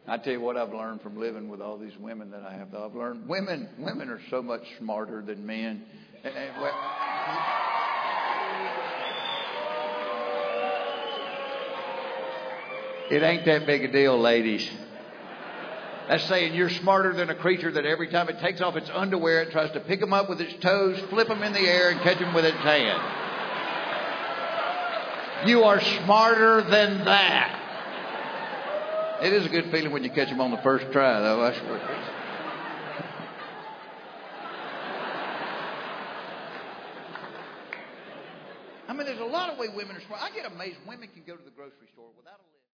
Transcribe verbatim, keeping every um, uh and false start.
I tell you what I've learned from living with all these women that I have. I've learned women women are so much smarter than men. And, and, well, it ain't that big a deal, ladies. That's saying you're smarter than a creature that every time it takes off its underwear, it tries to pick them up with its toes, flip them in the air, and catch them with its hand. You are smarter than that. It is a good feeling when you catch them on the first try, though. I swear. I mean, there's a lot of ways women are smart. I get amazed women can go to the grocery store without a list.